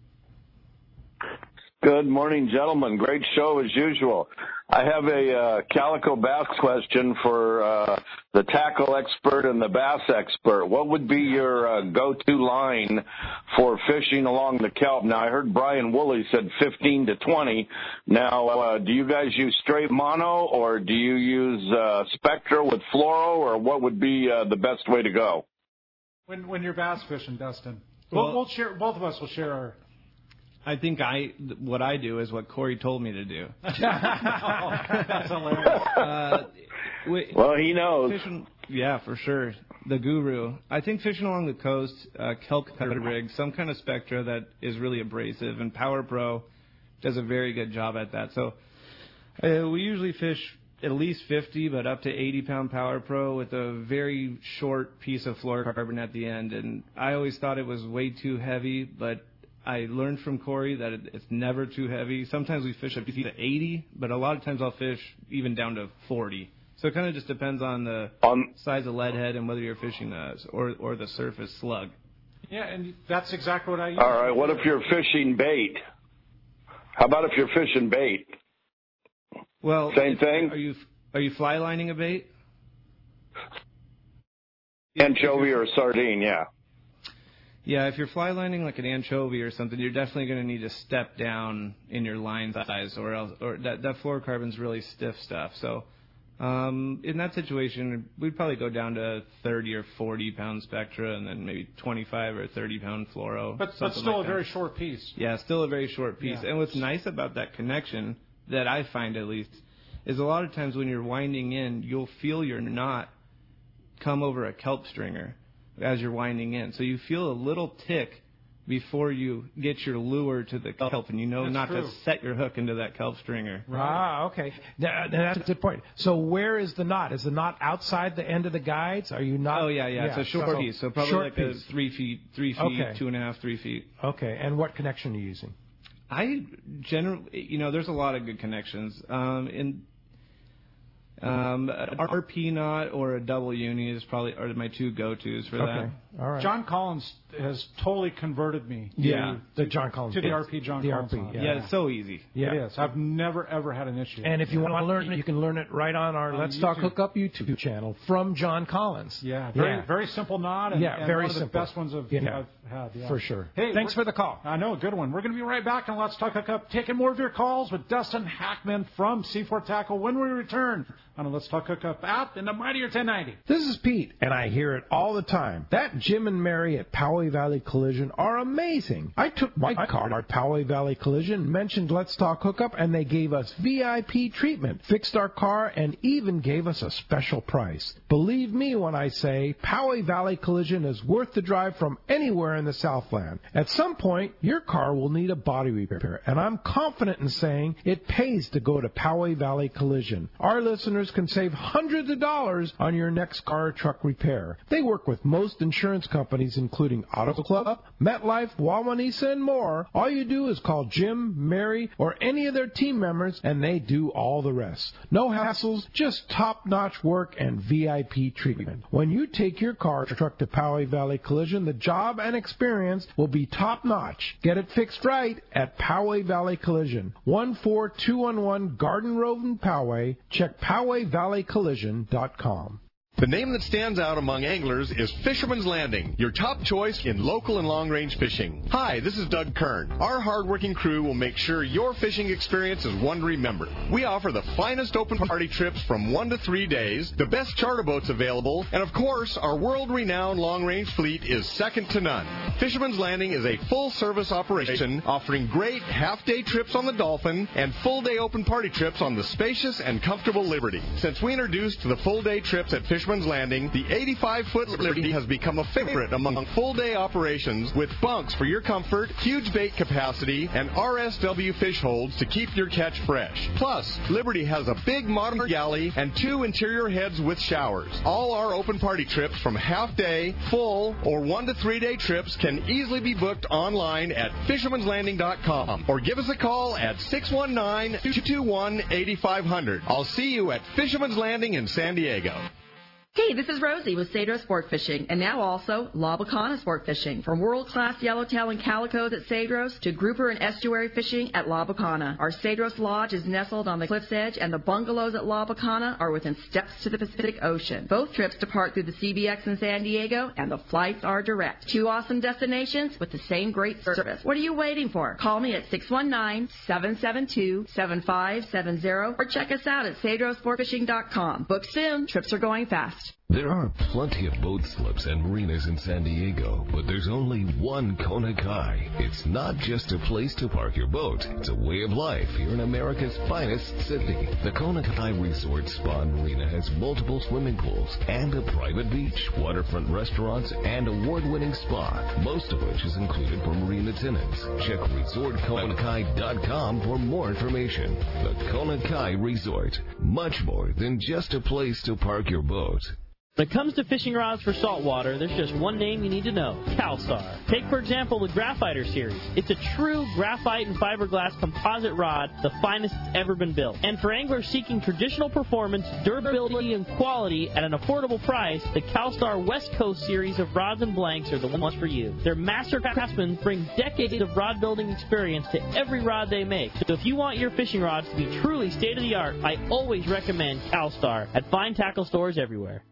Good morning, gentlemen. Great show as usual. I have a calico bass question for the tackle expert and the bass expert. What would be your go-to line for fishing along the kelp? Now, I heard Brian Woolley said 15 to 20. Now, do you guys use straight mono, or do you use Spectra with fluoro, or what would be the best way to go? When you're bass fishing, Dustin, Well, we'll share. Both of us will share our. I think what I do is what Corey told me to do. That's hilarious. Well, he knows. Fishing, yeah, for sure. The guru. I think fishing along the coast, kelp cutter rig, some kind of Spectra that is really abrasive, and Power Pro does a very good job at that. So we usually fish at least 50, but up to 80-pound Power Pro with a very short piece of fluorocarbon at the end. And I always thought it was way too heavy, but I learned from Corey that it's never too heavy. Sometimes we fish up to 80, but a lot of times I'll fish even down to 40. So it kind of just depends on the size of lead head and whether you're fishing or the surface slug. Yeah, and that's exactly what I use. All right, what if you're fishing bait? How about if you're fishing bait? Well, Same thing? Are you fly lining a bait? Anchovy or sardine, yeah. Yeah, if you're fly lining like an anchovy or something, you're definitely going to need to step down in your line size, or that fluorocarbon's really stiff stuff. So In that situation, we'd probably go down to 30 or 40 pound Spectra, and then maybe 25 or 30 pound fluoro. But still a very short piece. Yeah, still a very short piece. Yeah. And what's nice about that connection, that I find at least, is a lot of times when you're winding in, you'll feel your knot come over a kelp stringer as you're winding in. So you feel a little tick before you get your lure to the kelp, and you know that's not true. to set your hook into that kelp stringer. Ah, okay. That's a good point. So where is the knot? Is the knot outside the end of the guides? Are you not? Oh, yeah. It's a short piece, so probably like piece. 3 feet, okay. 2.5, 3 feet. Okay, and what connection are you using? I generally, there's a lot of good connections. An RP knot or a double uni are my two go-tos for that. All right. John Collins has totally converted me. The John Collins. To the RP John Collins. RP, yeah, it's so easy. Yeah. It is. I've never, ever had an issue. And if you want to learn it, you can learn it right on our Let's Talk Hookup YouTube channel from John Collins. Yeah, very simple knot. And, very one of the simple. best ones I've had. Yeah. For sure. Hey, thanks for the call. I know, a good one. We're going to be right back on Let's Talk Hookup, taking more of your calls with Dustin Hackman from C4 Tackle when we return on a Let's Talk Hookup app in the Mightier 1090. This is Pete, and I hear it all the time. That Jim and Mary at Poway Valley Collision are amazing. I took my car at Poway Valley Collision, mentioned Let's Talk Hookup, and they gave us VIP treatment, fixed our car, and even gave us a special price. Believe me when I say Poway Valley Collision is worth the drive from anywhere in the Southland. At some point, your car will need a body repair, and I'm confident in saying it pays to go to Poway Valley Collision. Our listeners can save hundreds of dollars on your next car or truck repair. They work with most insurance companies, including Auto Club, MetLife, Wawanesa, and more. All you do is call Jim, Mary, or any of their team members, and they do all the rest. No hassles, just top-notch work and VIP treatment. When you take your car or truck to Poway Valley Collision, the job and experience will be top-notch. Get it fixed right at Poway Valley Collision, 14211 Garden Road in Poway. Check PowayValleyCollision.com. The name that stands out among anglers is Fisherman's Landing, your top choice in local and long-range fishing. Hi, this is Doug Kern. Our hard-working crew will make sure your fishing experience is one to remember. We offer the finest open party trips from 1 to 3 days, the best charter boats available, and of course, our world-renowned long-range fleet is second to none. Fisherman's Landing is a full-service operation offering great half-day trips on the Dolphin and full-day open party trips on the spacious and comfortable Liberty. Since we introduced the full-day trips at Fisherman's Landing, the 85-foot Liberty has become a favorite among full-day operations with bunks for your comfort, huge bait capacity, and RSW fish holds to keep your catch fresh. Plus, Liberty has a big modern galley and 2 interior heads with showers. All our open party trips from half-day, full, or 1 to 3 day trips can easily be booked online at fishermanslanding.com or give us a call at 619-221-8500. I'll see you at Fisherman's Landing in San Diego. Hey, this is Rosie with Cedros Sport Fishing, and now also La Bacana Sport Fishing. From world-class yellowtail and calicos at Cedros to grouper and estuary fishing at La Bacana. Our Cedros Lodge is nestled on the cliff's edge, and the bungalows at La Bacana are within steps to the Pacific Ocean. Both trips depart through the CBX in San Diego, and the flights are direct. 2 awesome destinations with the same great service. What are you waiting for? Call me at 619-772-7570 or check us out at CedrosSportFishing.com. Book soon. Trips are going fast. There are plenty of boat slips and marinas in San Diego, but there's only one Kona Kai. It's not just a place to park your boat. It's a way of life here in America's finest city. The Kona Kai Resort Spa and Marina has multiple swimming pools and a private beach, waterfront restaurants, and award-winning spa, most of which is included for marina tenants. Check ResortKonakai.com for more information. The Kona Kai Resort, much more than just a place to park your boat. When it comes to fishing rods for saltwater, there's just one name you need to know, CalStar. Take, for example, the Graphiter series. It's a true graphite and fiberglass composite rod, the finest that's ever been built. And for anglers seeking traditional performance, durability, and quality at an affordable price, the CalStar West Coast series of rods and blanks are the ones for you. Their master craftsmen bring decades of rod building experience to every rod they make. So if you want your fishing rods to be truly state-of-the-art, I always recommend CalStar at fine tackle stores everywhere.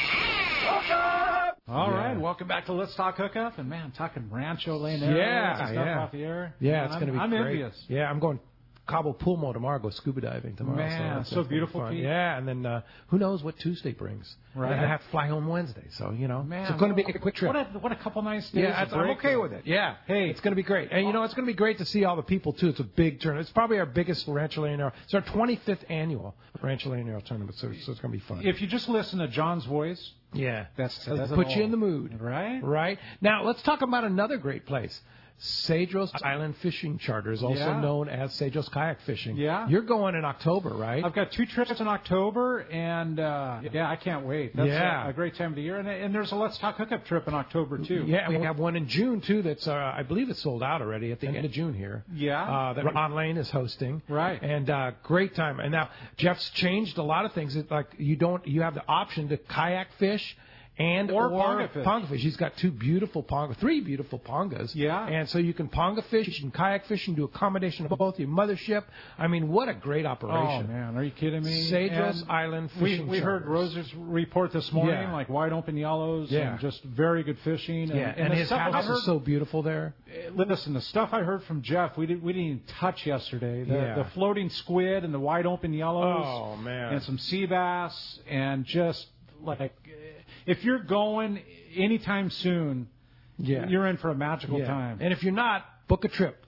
All right, welcome back to Let's Talk Hookup, and man, talking Rancho Leonero and stuff off the air. Yeah, it's going to be I'm great. envious. Yeah, I'm going Cabo Pulmo tomorrow. Go scuba diving tomorrow. Man, so so beautiful, fun. Pete. Yeah, and then who knows what Tuesday brings. Right. And I have to fly home Wednesday, so, Man, so it's going to be a quick trip. What a couple nice days. Yeah, I'm okay with it. Yeah. Hey, it's going to be great. And, it's going to be great to see all the people, too. It's a big tournament. It's probably our biggest Rancho Leonero. It's our 25th annual Rancho Leonero tournament, so it's going to be fun. If you just listen to John's voice, that's put you in the mood. Right? Right. Now, let's talk about another great place. Cedros Island Fishing Charters, also known as Cedros Kayak Fishing. Yeah. You're going in October, right? I've got 2 trips in October, and I can't wait. That's a great time of the year. And there's a Let's Talk Hookup trip in October, too. Yeah, we have one in June, too, that's, I believe it's sold out already at the end of June here. Yeah. That Ron Lane is hosting. Right. And great time. And now, Jeff's changed a lot of things. It's like you have the option to kayak fish, or ponga fish. He's got 3 beautiful pongas. Yeah. And so you can ponga fish, you can kayak fish, and do a combination of both. Your mothership. I mean, what a great operation. Oh, man. Are you kidding me? Cedros Island Fishing We heard Rose's report this morning, like wide open yellows, and just very good fishing. And his house is so beautiful there. Listen, the stuff I heard from Jeff, we didn't even touch yesterday. The floating squid and the wide open yellows. Oh, man. And some sea bass, and just like... If you're going anytime soon, you're in for a magical time. And if you're not, book a trip.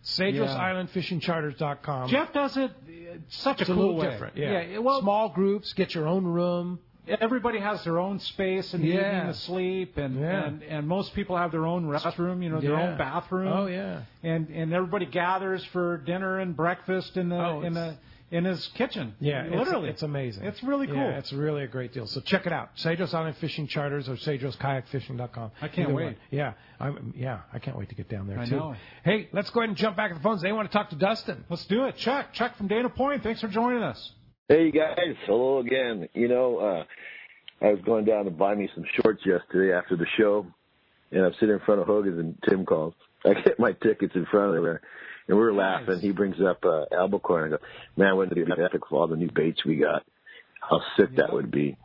CedrosIslandFishingCharters.com. Jeff does it such it's a cool little way. Different. Yeah. Well, small groups, get your own room. Everybody has their own space in the evening to sleep, and most people have their own restroom, their own bathroom. Oh yeah. And everybody gathers for dinner and breakfast in his kitchen. Yeah, literally. It's amazing. It's really cool. Yeah, it's really a great deal. So check it out. Cedros Island Fishing Charters or CedrosKayakFishing.com. I can't wait. Yeah, I can't wait to get down there, I too. know. Hey, let's go ahead and jump back to the phones. They want to talk to Dustin. Let's do it. Chuck from Dana Point. Thanks for joining us. Hey, guys. Hello again. I was going down to buy me some shorts yesterday after the show, and I'm sitting in front of Hogan's, and Tim calls. I get my tickets in front of there. And we were laughing. He brings up albacore, and I go, man, wouldn't it be epic with all the new baits we got? How sick that would be.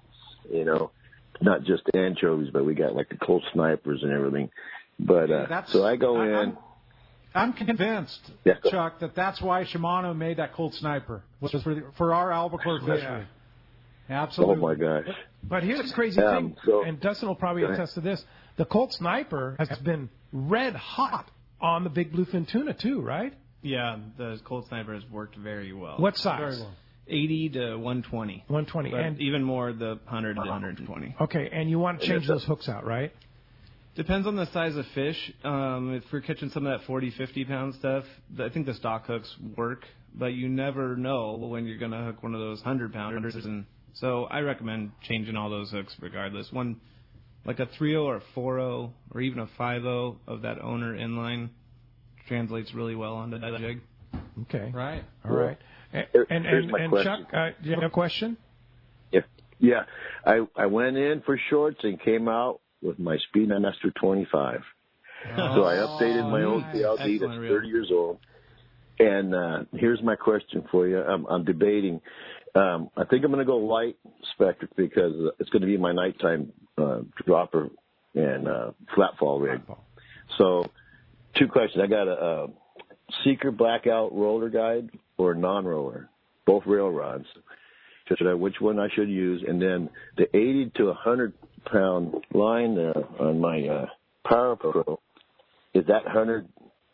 Not just anchovies, but we got like the Colt Snipers and everything. But so I go in. I'm convinced, Chuck, that's why Shimano made that Colt Sniper, which was for our albacore fishery. Absolutely. Oh, my gosh. But here's the crazy thing, and Dustin will probably attest to this. The Colt Sniper has been red hot on the big bluefin tuna, too, right? Yeah, the Colt Sniper has worked very well. What size? Very well. 80 to 120. 120. And even more, the 100 to 120. Okay, and you want to change those hooks out, right? Depends on the size of fish. If we're catching some of that 40, 50-pound stuff, I think the stock hooks work, but you never know when you're going to hook one of those 100-pounders. And so I recommend changing all those hooks regardless. One, like a 3.0 or a 4.0 or even a 5.0 of that owner inline translates really well onto that jig. Okay. Right. All right. And Chuck, do you have a question? Yeah. I went in for shorts and came out with my Speedmaster 25. So I updated my old PLD that's 30 years old. And here's my question for you. I'm debating. I think I'm going to go light spec because it's going to be my nighttime dropper and flat fall rig. So 2 questions. I got a Seeker blackout roller guide or non-roller, both rail rods. Which one I should use? And then the 80 to 100-pound line there on my Power Pro, is that 100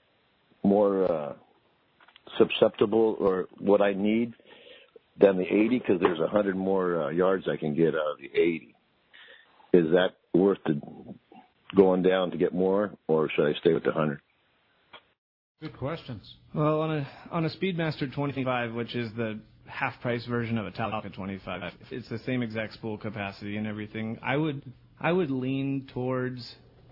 more susceptible or what I need than the 80? Because there's 100 more yards I can get out of the 80. Is that worth going down to get more, or should I stay with the 100? Good questions. Well, on a Speedmaster 25, which is the half-price version of a Talica 25, it's the same exact spool capacity and everything. I would lean towards,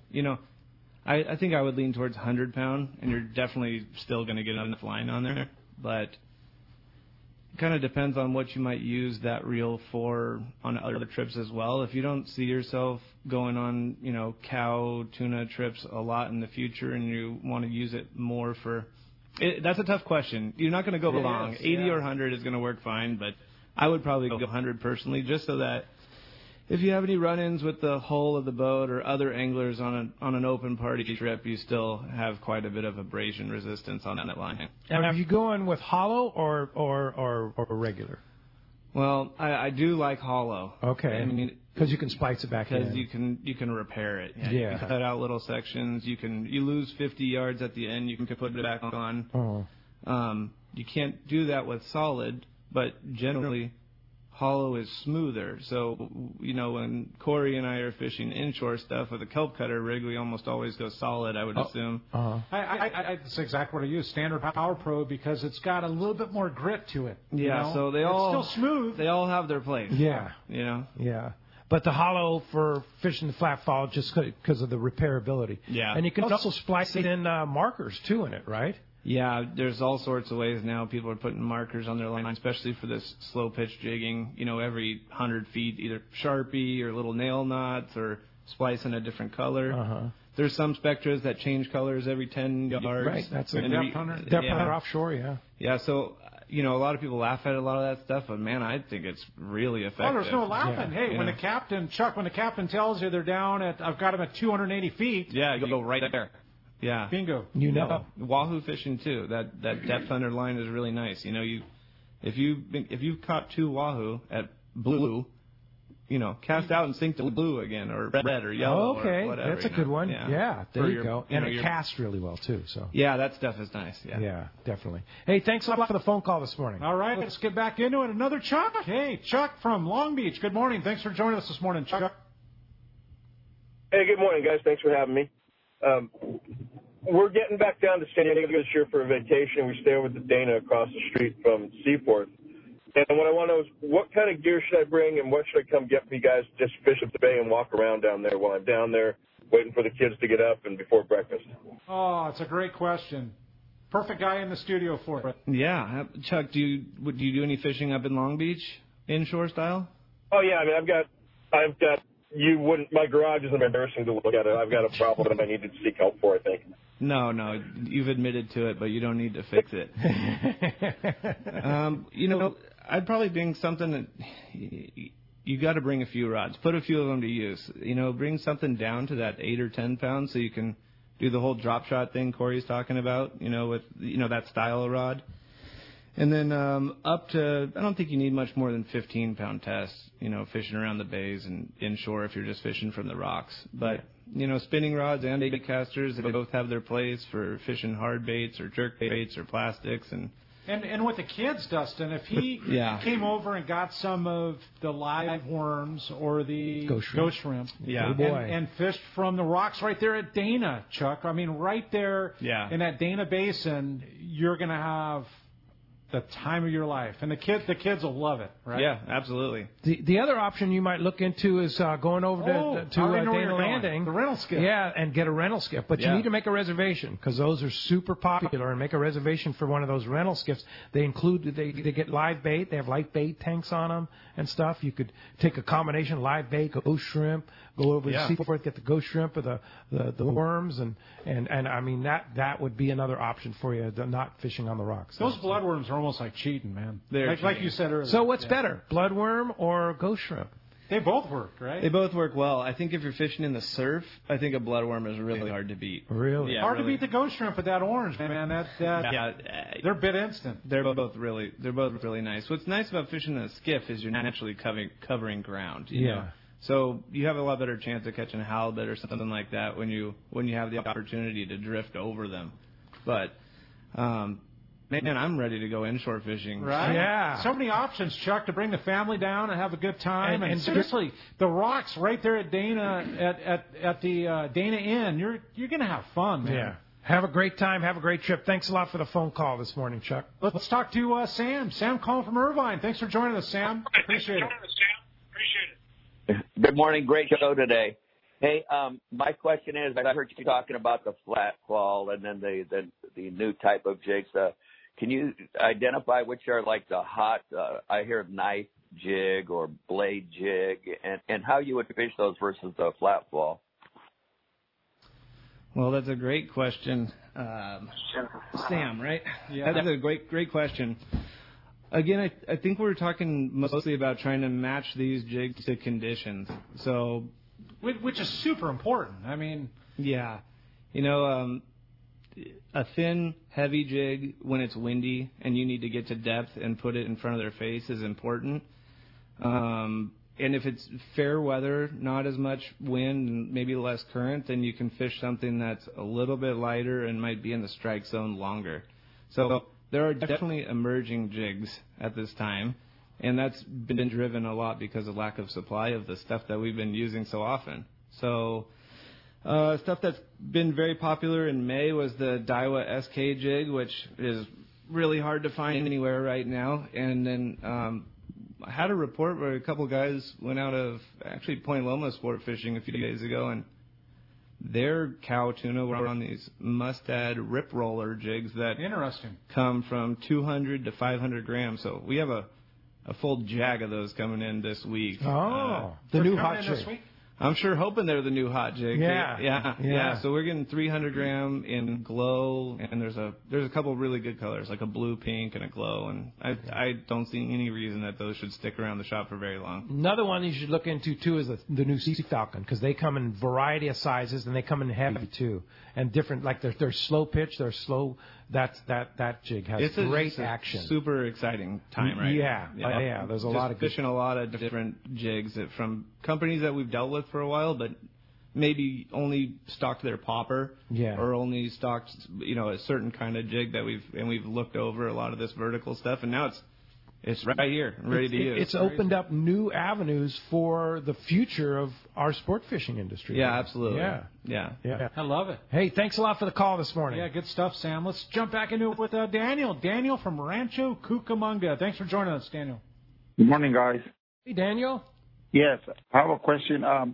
I think I would lean towards 100-pound, and you're definitely still going to get enough line on there, but it kind of depends on what you might use that reel for on other trips as well. If you don't see yourself going on, cow, tuna trips a lot in the future and you want to use it more for that's a tough question. You're not going to go long. 80 or 100 is going to work fine, but I would probably go 100 personally just so that if you have any run-ins with the hull of the boat or other anglers on an open party trip, you still have quite a bit of abrasion resistance on that line. And are you going with hollow or regular? Well, I do like hollow. Okay. I mean, because you can splice it back in. Because you can repair it. Yeah. Yeah. You can cut out little sections. You lose 50 yards at the end. You can put it back on. Oh. You can't do that with solid, but generally hollow is smoother. So, when Corey and I are fishing inshore stuff with a kelp cutter rig, we almost always go solid, I would assume. That's exactly what I use, standard Power Pro, because it's got a little bit more grit to it. Yeah, so it's still smooth. They all have their place. Yeah. Yeah. But the hollow for fishing the flat fall just because of the repairability. Yeah. And you can also splice it in markers, too, in it, right? Yeah, there's all sorts of ways now. People are putting markers on their line, especially for this slow pitch jigging. Every 100 feet, either Sharpie or little nail knots or splicing a different color. There's some Spectras that change colors every 10 yards. Right, that's a depth hunter offshore, yeah. Yeah, so, a lot of people laugh at a lot of that stuff, but, man, I think it's really effective. Oh, there's no laughing. Yeah. Hey, when the captain tells you they're down I've got them at 280 feet. Yeah, you go right there. Yeah. Bingo. Wahoo fishing too. That depth under line is really nice. If you've caught 2 wahoo at blue, cast out and sink to blue again, or red or yellow. Okay, or whatever, that's a good one. Yeah, there you go. And it casts really well too. So. Yeah, that stuff is nice. Yeah, definitely. Hey, thanks a lot for the phone call this morning. All right, let's get back into it. Another Chuck. Hey, Chuck from Long Beach. Good morning. Thanks for joining us this morning, Chuck. Hey, good morning, guys. Thanks for having me. We're getting back down to San Diego this year for a vacation. We stay over at the Dana across the street from Seaforth. And what I want to know is what kind of gear should I bring and what should I come get for you guys to just fish up the bay and walk around down there while I'm down there waiting for the kids to get up and before breakfast? Oh, it's a great question. Perfect guy in the studio for it. Yeah. Chuck, do you do any fishing up in Long Beach, inshore style? Oh, yeah. I mean, I've got, my garage is embarrassing to look at. I've got a problem that I need to seek help for, I think. No, you've admitted to it, but you don't need to fix it. I'd probably bring something that you got to bring a few rods. Put a few of them to use. Bring something down to that 8 or 10 pounds so you can do the whole drop shot thing Corey's talking about. With that style of rod. And then up to, I don't think you need much more than 15-pound tests, fishing around the bays and inshore if you're just fishing from the rocks. But, spinning rods and bait casters, they both have their place for fishing hard baits or jerk baits or plastics. And with the kids, Dustin, if he came over and got some of the live worms or the ghost shrimp and fished from the rocks right there at Dana, Chuck, I mean, right there in that Dana Basin, you're going to have the time of your life. And the kids will love it, right? Yeah, absolutely. The other option you might look into is going over to Dana Landing. The rental skiff. Yeah, and get a rental skiff. But you need to make a reservation because those are super popular. And make a reservation for one of those rental skiffs. They get live bait. They have live bait tanks on them and stuff. You could take a combination live bait, ghost shrimp, go over to Seaforth, get the ghost shrimp or the worms. And I mean, that would be another option for you, not fishing on the rocks. Those bloodworms are almost like cheating, man. Like you said earlier. So what's better, bloodworm or ghost shrimp? They both work, right? They both work well. I think if you're fishing in the surf, I think a bloodworm is really hard to beat. Really? Yeah, hard to beat the ghost shrimp with that orange, man. They're a bit instant. They're both really nice. What's nice about fishing in a skiff is you're naturally covering ground. You know? So you have a lot better chance of catching a halibut or something like that when you have the opportunity to drift over them. But man, I'm ready to go inshore fishing. Right? Yeah. So many options, Chuck, to bring the family down and have a good time. And seriously, the rocks right there at Dana, at the Dana Inn, you're going to have fun, man. Yeah. Have a great time. Have a great trip. Thanks a lot for the phone call this morning, Chuck. Let's talk to Sam. Sam calling from Irvine. Thanks for joining us, Sam. Appreciate it. Good morning. Great show today. Hey, my question is, I heard you talking about the flat fall and then the new type of jigs. Can you identify which are like the hot, I hear knife jig or blade jig, and how you would fish those versus the flat fall? Well, that's a great question. Sam, right? Yeah. That's a great question. Again, I think we're talking mostly about trying to match these jigs to conditions. So, which is super important. I mean, yeah, a thin, heavy jig when it's windy and you need to get to depth and put it in front of their face is important. And if it's fair weather, not as much wind and maybe less current, then you can fish something that's a little bit lighter and might be in the strike zone longer. So there are definitely emerging jigs at this time, and that's been driven a lot because of lack of supply of the stuff that we've been using so often. So stuff that's been very popular in May was the Daiwa SK jig, which is really hard to find anywhere right now. And then I had a report where a couple guys went out of actually Point Loma sport fishing a few days ago, and their cow tuna were on these Mustad rip roller jigs that come from 200 to 500 grams. So we have a full jag of those coming in this week. Oh, the new hot jig. This week? I'm sure hoping they're the new hot jig. Yeah. Yeah. So we're getting 300 gram in glow, and there's a couple of really good colors, like a blue, pink, and a glow. And I don't see any reason that those should stick around the shop for very long. Another one you should look into too is the new Sea Falcon, because they come in variety of sizes and they come in heavy too, and different. Like they're slow pitch, they're slow. That jig has great action. Super exciting time right now. Yeah. There's a lot of fishing a lot of different jigs from companies that we've dealt with for a while, but maybe only stocked their popper, or only stocked a certain kind of jig that we've looked over a lot of this vertical stuff, and now it's right here, ready to use. It's opened up new avenues for the future of our sport fishing industry. Yeah, absolutely. Yeah. I love it. Hey, thanks a lot for the call this morning. Yeah, good stuff, Sam. Let's jump back into it with Daniel. Daniel from Rancho Cucamonga. Thanks for joining us, Daniel. Good morning, guys. Hey, Daniel. Yes, I have a question. I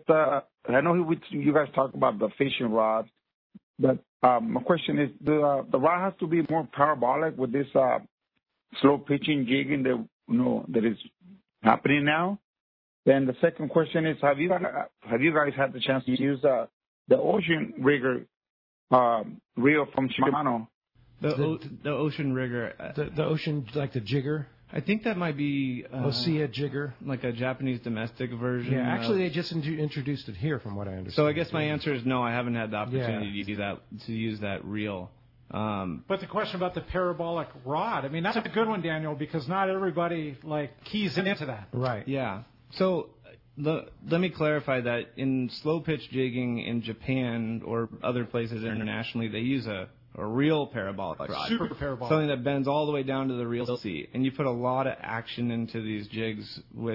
know you guys talk about the fishing rods, but my question is, the rod has to be more parabolic with this slow pitching jigging that is happening now. Then the second question is, have you guys had the chance to use the Ocean Rigger reel from Shimano? The Ocean Rigger, the Ocean, like the jigger. I think that might be Osea jigger, like a Japanese domestic version. Yeah, actually, they just introduced it here, from what I understand. So I guess my answer is no. I haven't had the opportunity to use that reel. But the question about the parabolic rod, I mean, that's a good one, Daniel, because not everybody keys into that. Right. Yeah. So let me clarify that in slow pitch jigging in Japan or other places internationally, they use a real parabolic rod. Super parabolic. Something that bends all the way down to the reel seat. And you put a lot of action into these jigs with,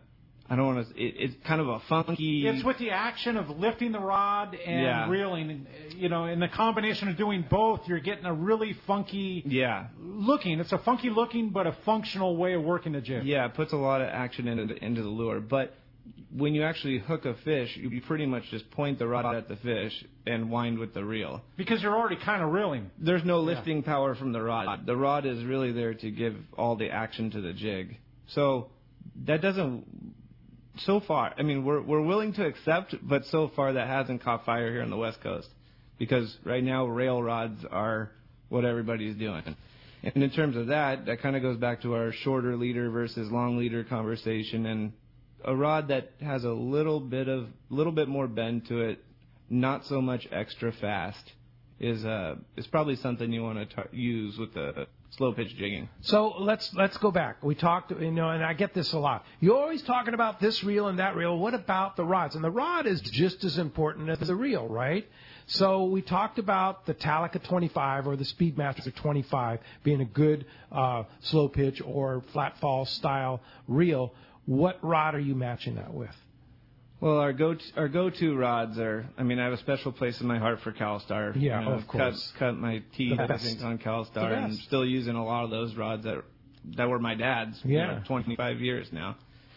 it's kind of a funky... It's with the action of lifting the rod and reeling. And the combination of doing both, you're getting a really funky looking. It's a funky looking, but a functional way of working the jig. Yeah, it puts a lot of action into the lure. But when you actually hook a fish, you pretty much just point the rod at the fish and wind with the reel. Because you're already kind of reeling. There's no lifting power from the rod. The rod is really there to give all the action to the jig. So that doesn't... So far, I mean, we're willing to accept, but so far that hasn't caught fire here on the West Coast. Because right now, rail rods are what everybody's doing. And in terms of that kind of goes back to our shorter leader versus long leader conversation, and a rod that has a little bit more bend to it, not so much extra fast, is probably something you want to use with the slow pitch jigging. So let's go back. We talked, and I get this a lot. You're always talking about this reel and that reel. What about the rods? And the rod is just as important as the reel, right? So we talked about the Talica 25 or the Speedmaster 25 being a good slow pitch or flat fall style reel. What rod are you matching that with? Well, our go-to rods are, I have a special place in my heart for CalStar. Yeah, of course. Cut my teeth, I think, on CalStar, and still using a lot of those rods that were my dad's. 25 years now.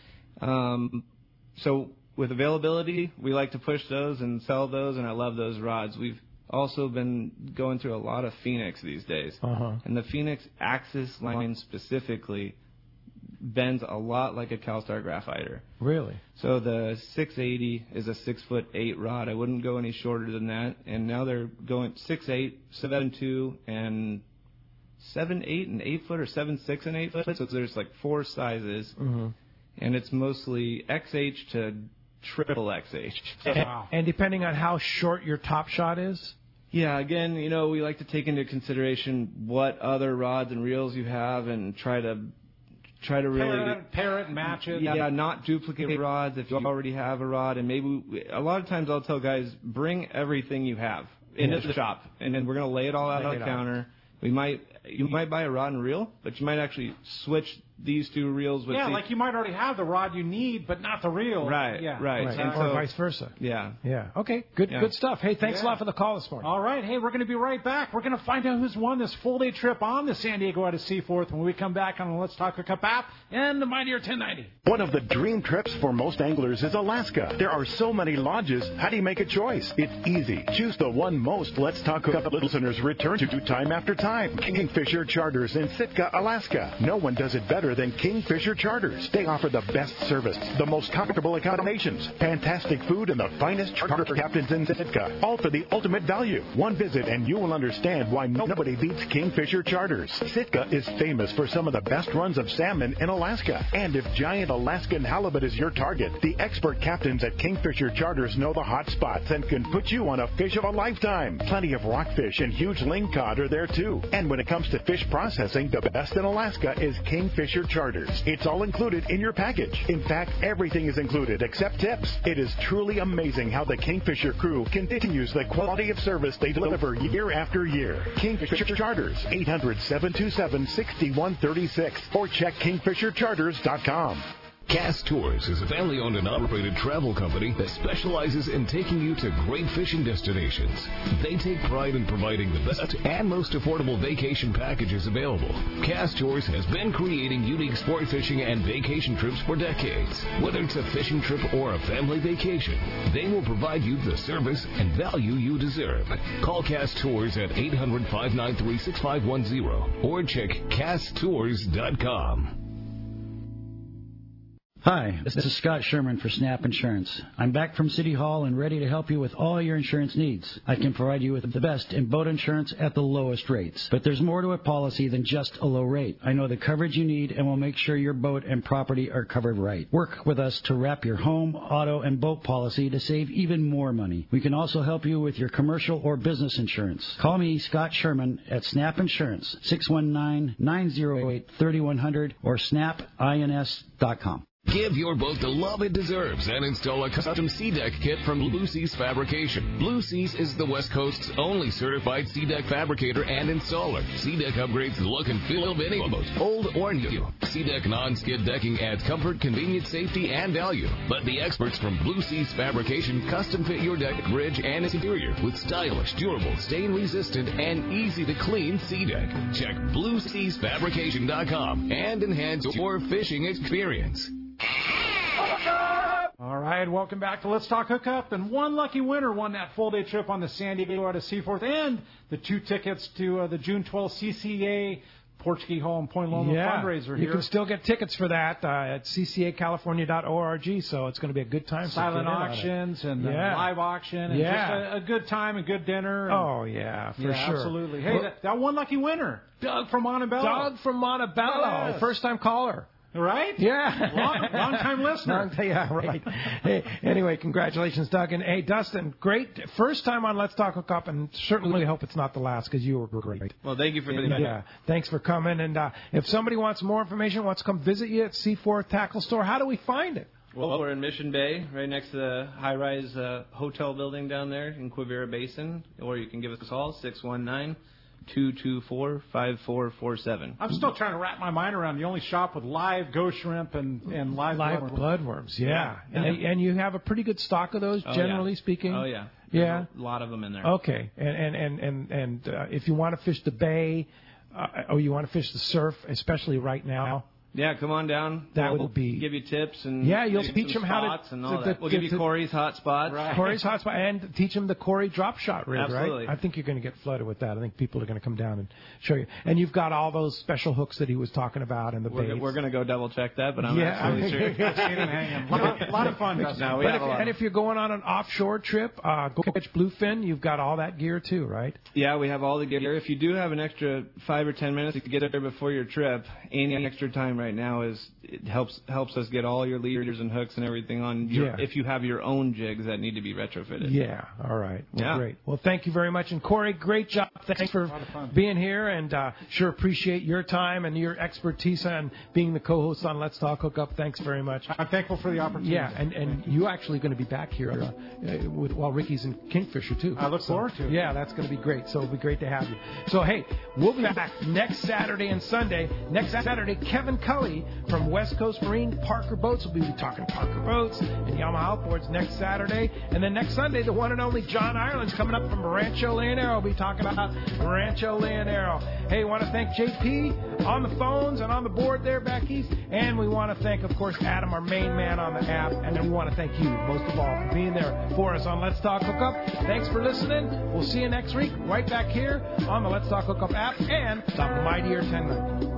So with availability, we like to push those and sell those, and I love those rods. We've also been going through a lot of Phoenix these days. And the Phoenix Axis line specifically bends a lot like a CalStar Graphiter. Really? So the 680 is a 6'8" rod. I wouldn't go any shorter than that. And now they're going 6'8", 7'2", and 7/8 and 8 foot, or 7/6 and 8 foot. So there's like 4 sizes, and it's mostly XH to triple XH. And depending on how short your top shot is. Yeah, again, we like to take into consideration what other rods and reels you have and try to really pair it and match it. Yeah, not duplicate rods if you already have a rod. And maybe a lot of times I'll tell guys, bring everything you have into the shop, and then we're going to lay it all out on the counter. You might buy a rod and reel, but you might actually switch these 2 reels with like you might already have the rod you need, but not the reel. Right. And or vice versa. Yeah. Okay, good stuff. Hey, thanks a lot for the call this morning. All right. Hey, we're going to be right back. We're going to find out who's won this full-day trip on the San Diego out of Seaforth when we come back on the Let's Talk Hookup app and the Mightier 1090. One of the dream trips for most anglers is Alaska. There are so many lodges. How do you make a choice? It's easy. Choose the one most Let's Talk Hookup listeners return to time after time. Kingfisher Charters in Sitka, Alaska. No one does it better than Kingfisher Charters. They offer the best service, the most comfortable accommodations, fantastic food, and the finest charter captains in Sitka. All for the ultimate value. One visit and you will understand why nobody beats Kingfisher Charters. Sitka is famous for some of the best runs of salmon in Alaska. And if giant Alaskan halibut is your target, the expert captains at Kingfisher Charters know the hot spots and can put you on a fish of a lifetime. Plenty of rockfish and huge lingcod are there too. And when it comes to fish processing, the best in Alaska is Kingfisher Charters. It's all included in your package. In fact, everything is included except tips. It is truly amazing how the Kingfisher crew continues the quality of service they deliver year after year. Kingfisher Charters, 800-727-6136, or check kingfishercharters.com. Cass Tours is a family-owned and operated travel company that specializes in taking you to great fishing destinations. They take pride in providing the best and most affordable vacation packages available. Cass Tours has been creating unique sport fishing and vacation trips for decades. Whether it's a fishing trip or a family vacation, they will provide you the service and value you deserve. Call Cass Tours at 800-593-6510 or check CassTours.com. Hi, this is Scott Sherman for Snap Insurance. I'm back from City Hall and ready to help you with all your insurance needs. I can provide you with the best in boat insurance at the lowest rates. But there's more to a policy than just a low rate. I know the coverage you need and will make sure your boat and property are covered right. Work with us to wrap your home, auto, and boat policy to save even more money. We can also help you with your commercial or business insurance. Call me, Scott Sherman, at Snap Insurance, 619-908-3100 or snapins.com. Give your boat the love it deserves and install a custom sea-deck kit from Blue Seas Fabrication. Blue Seas is the West Coast's only certified sea-deck fabricator and installer. Sea-deck upgrades the look and feel of any boat, old or new. Sea-deck non-skid decking adds comfort, convenience, safety, and value. Let the experts from Blue Seas Fabrication custom fit your deck, bridge, and interior with stylish, durable, stain-resistant, and easy-to-clean sea-deck. Check BlueSeasFabrication.com and enhance your fishing experience. All right, welcome back to Let's Talk Hookup. And one lucky winner won that full-day trip on the San Diego out of Seaforth and the 2 tickets to the June 12th CCA Portuguese Hall in Point Loma fundraiser here. You can still get tickets for that at ccacalifornia.org, so it's going to be a good time. Silent auctions and live auction and just a good time and good dinner. Oh, yeah, for sure. Absolutely. Hey, that one lucky winner, Doug from Montebello. Doug from Montebello, yes. First-time caller. Right? Yeah. Long-time listener. Yeah, right. Hey, anyway, congratulations, Doug. And, hey, Dustin, great first time on Let's Talk Hookup, and certainly hope it's not the last because you were great. Well, thank you for being here. Thanks for coming. And if somebody wants more information, wants to come visit you at Seaforth Tackle Store, how do we find it? Well, we're in Mission Bay, right next to the high-rise hotel building down there in Quivira Basin, or you can give us a call, 619-224-5447. I'm still trying to wrap my mind around the only shop with live ghost shrimp and live bloodworms. Yeah. And you have a pretty good stock of those, generally speaking. Oh, yeah. Yeah. There's a lot of them in there. Okay. And if you want to fish the bay, or you want to fish the surf, especially right now, Yeah, come on down. We'll give you tips and you'll teach them how to. And all that. We'll give you Corey's hot spots. Right. Corey's hot spot, and teach them the Corey drop shot rig. Absolutely. Right? I think you're going to get flooded with that. I think people are going to come down and show you. And you've got all those special hooks that he was talking about and the baits. We're going to go double check that, but I'm absolutely sure. A lot of fun. No, and if you're going on an offshore trip, go catch bluefin. You've got all that gear too, right? Yeah, we have all the gear. If you do have an extra 5 or 10 minutes to get there before your trip, any extra time right now helps us get all your leaders and hooks and everything on. If you have your own jigs that need to be retrofitted. Yeah. All right. Well, great. Well, thank you very much, and Corey, great job. Thanks for being here, and sure appreciate your time and your expertise and being the co-host on Let's Talk Hookup. Thanks very much. I'm thankful for the opportunity. Yeah, and you actually going to be back here while Ricky's in Kingfisher too. I look forward to it. Yeah, that's going to be great. So it'll be great to have you. So hey, we'll be back next Saturday and Sunday. Next Saturday, Kevin Cully from West Coast Marine Parker Boats. We'll be talking Parker Boats and Yamaha outboards next Saturday. And then next Sunday, the one and only John Ireland's coming up from Rancho Leonero. We'll be talking about Rancho Leonero. Hey, I want to thank JP on the phones and on the board there back east. And we want to thank, of course, Adam, our main man on the app. And then we want to thank you, most of all, for being there for us on Let's Talk Hookup. Thanks for listening. We'll see you next week right back here on the Let's Talk Hookup app and the Mightier 1090.